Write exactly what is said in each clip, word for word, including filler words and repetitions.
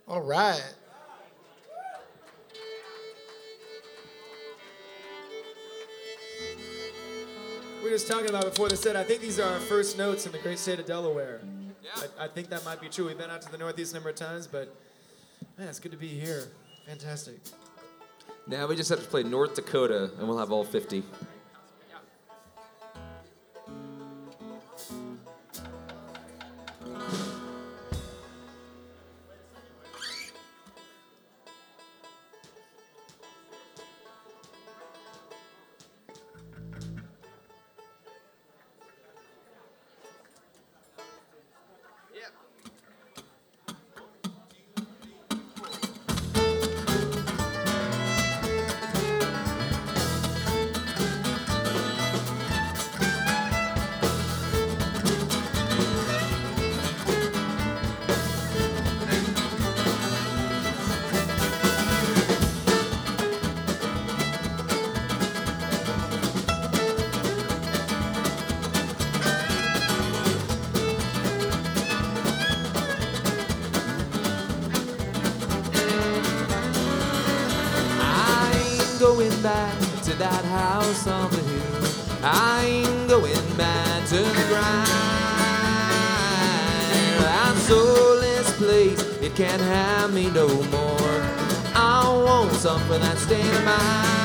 All right. We were just talking about before the set, I think these are our first notes in the great state of Delaware. Yeah. I, I think that might be true. We've been out to the Northeast a number of times, but man, it's good to be here. Fantastic. Now we just have to play North Dakota, and we'll have all fifty. Going back to that house on the hill. I ain't going back to the grind. That soulless place, it can't have me no more. I won't suffer that state of mind.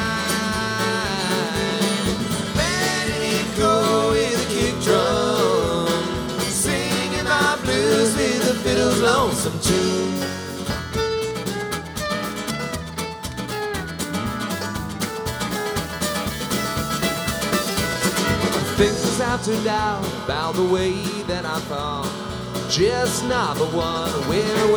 Letting it go with a kick drum, singing my blues with the fiddle's lonesome tune. Things have turned out about the way that I thought, just not the one we're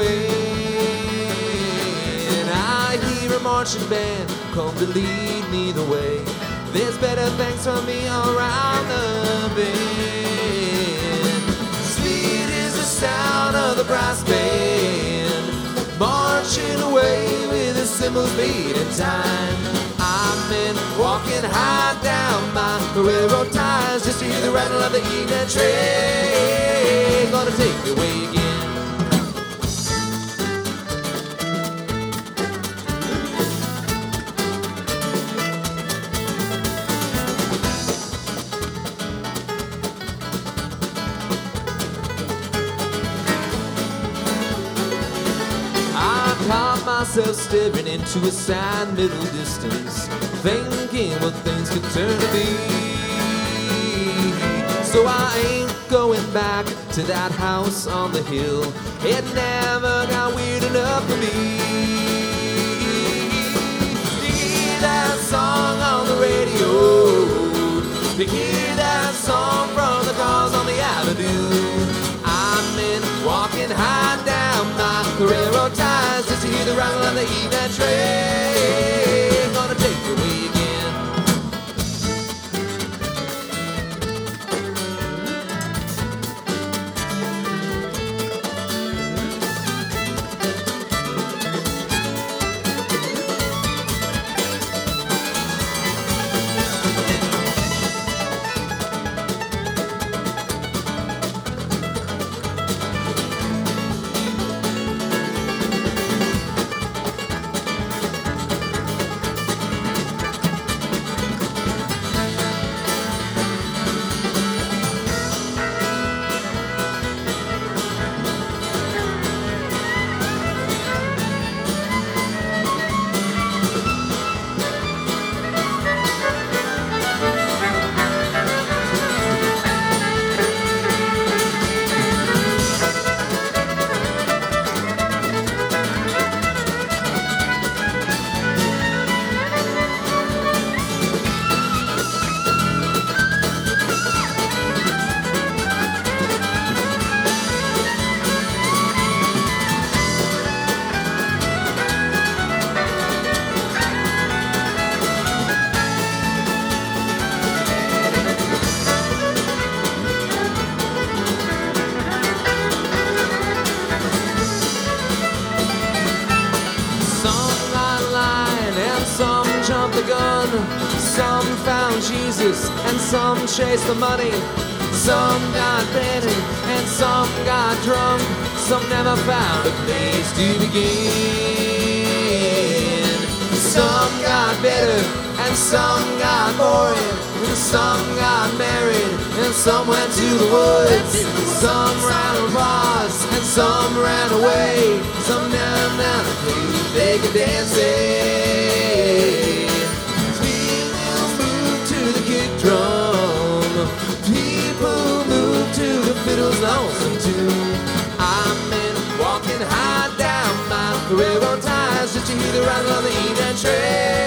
waiting. I hear a marching band come to lead me the way. There's better things for me around the bend. Sweet is the sound of the brass band, marching away with the cymbals beating time. I've been walking high down my railroad ties just to hear the rattle of the evening train. Gonna take me away again. I caught myself staring into a sad middle distance, thinking what things could turn to be. So I ain't going back to that house on the hill. It never got weird enough for me. You hear that song on the radio, you hear that song from the cars on the avenue. I've been walking high down my railroad ties just to hear the rattle of the evening train. Gonna take me away again. Some found Jesus and some chased the money. Some got better and some got drunk. some never found a place to begin. Some got better and some got boring, and some got married and some went to the woods. Some ran on bars and some ran away. Some down down a place they could dance in. People move to the kick drum, people move to the fiddle's lonesome tune. I'm in walking high down my railroad ties just to hear the rattle of the evening train.